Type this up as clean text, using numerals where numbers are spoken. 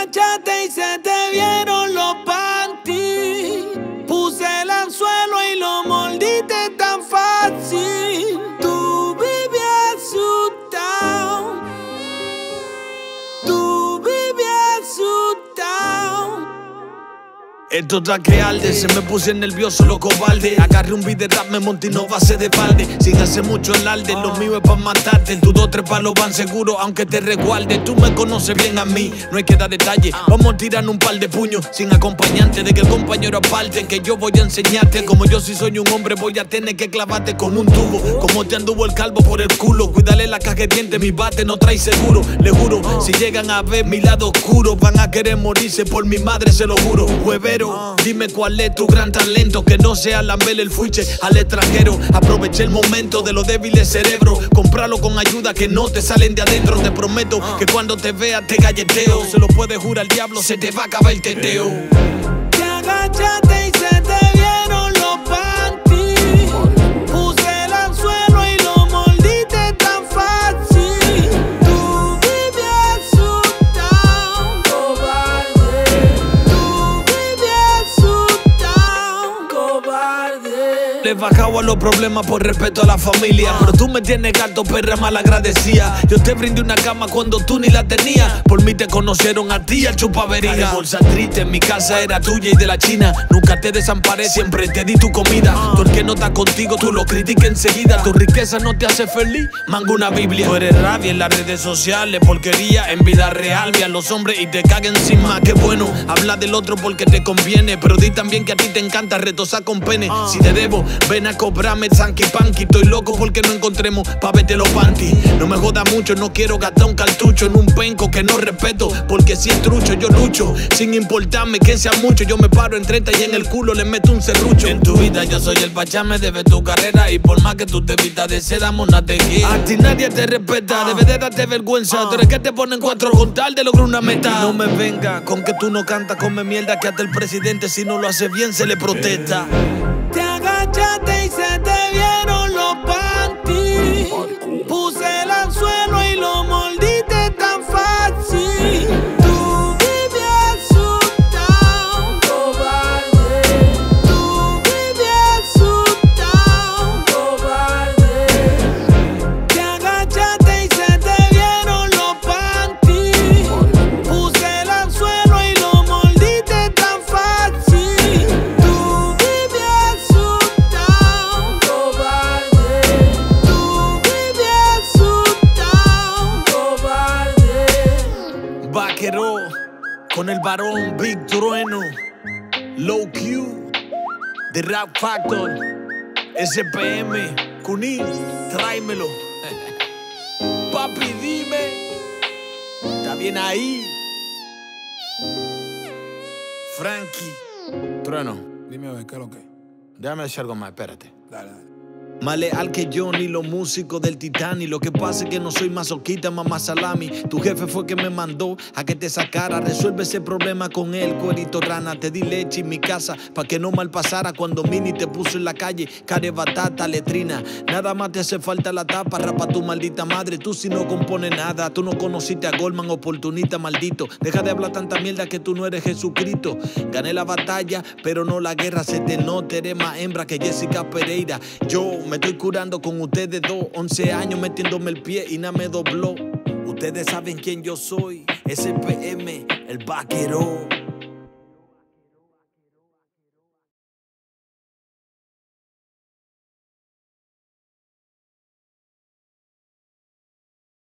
agachaste y se te vieron los panties. Puse el anzuelo y lo mordiste tan fácil. Tú vivías asustado. Tú vivías asustado. Esto está que arde, se me puse nervioso, lo cobarde. Agarré un beat de rap, me monté y no base de balde. Sin hacer mucho alarde, lo mío es pa' matarte. Tus 2 3 palos van seguros, aunque te resguarde. Tú me conoces bien a mí, no hay que dar detalle. Vamos a tirar un par de puños, sin acompañante. De que el compañero aparte, que yo voy a enseñarte. Como yo si soy un hombre, voy a tener que clavarte con un tubo. Como te anduvo el calvo por el culo. Cuídale la caja de dientes, mi bate no trae seguro. Le juro, si llegan a ver mi lado oscuro, van a querer morirse por mi madre, se lo juro. Huevero, dime cuál es tu gran talento. Que no sea lamberle el fuiche al extranjero. Aproveché el momento de los débiles cerebros. Compralo con ayuda que no te salen de adentro. Te prometo que cuando te vea te galleteo. Se lo puede jurar al diablo, se te va a acabar el teteo. Te agachaste y se te vieron los panties. Puse el anzuelo y lo mordiste tan fácil. Tú vivías asustado, cobarde. Tú vivías asustado, cobarde. Le he bajado a los problemas por respeto a la familia. Pero tú me tienes gato, perra malagradecida. Yo te brindé una cama cuando tú ni la tenías. Por mí te conocieron a ti, al chupavería. De bolsa triste, en mi casa era tuya y de la china. Nunca te desamparé, siempre te di tu comida. Tú el que no está contigo, tú lo criticas enseguida. Tu riqueza no te hace feliz, manga una biblia. Tú eres rabia en las redes sociales, porquería en vida real. Vi a los hombres y te caga encima. Qué bueno, habla del otro porque te conviene. Pero di también que a ti te encanta retosar con pene. Si te debo, ven a cobrarme sanky panky. Estoy loco porque no encontremos pa' verte los panties. No me joda mucho, no quiero gastar un cartucho en un penco que no respeto. Porque si es trucho, yo lucho. Sin importarme que sea mucho, yo me paro en 30 y en el culo le meto un serrucho. En tu vida yo soy el pachá, me debe tu carrera. Y por más que tú te vistas de seda, mona te quiero. A ti nadie te respeta, debe de darte vergüenza. Tú eres que te ponen 4 con tal de lograr una meta. No me venga con que tú no cantas, come mierda que hasta el presidente si no lo hace bien se le protesta. Te agachaste y se te vieron los panties. Puse el anzuelo y lo mordiste tan fácil. Tú vivías asustado, cobarde. Tú vivías asustado, cobarde. Te agachaste y se te vieron los panties. Puse el anzuelo y lo mordiste tan fácil. Tú vivías asustado, cobarde. Tú vivías asustado, cobarde. Vaquero con el varón Big Trueno, Low Q, The Rap Factor, SPM, Kunin, tráemelo. Papi, dime, ¿está bien ahí? Frankie, Trueno, Dime a ver, ¿qué es lo que? déjame decir algo más, espérate. Dale, dale. Más leal que yo, ni los músicos del Titanic. Lo que pasa es que no soy masoquista, mamá salami. Tu jefe fue que me mandó a que te sacara. Resuelve ese problema con él, cuerito rana. Te di leche en mi casa pa' que no mal pasara. Cuando Mini te puso en la calle, care batata, letrina. Nada más te hace falta la tapa, rapa tu maldita madre. Tú si no compones nada, tú no conociste a Goldman, oportunista maldito. Deja de hablar tanta mierda que tú no eres Jesucristo. Gané la batalla, pero no la guerra. Se te nota, eres más hembra que Jessica Pereira. Yo me estoy curando con ustedes dos. 11 años metiéndome el pie y nada me dobló. Ustedes saben quién yo soy. SPM, el vaquero.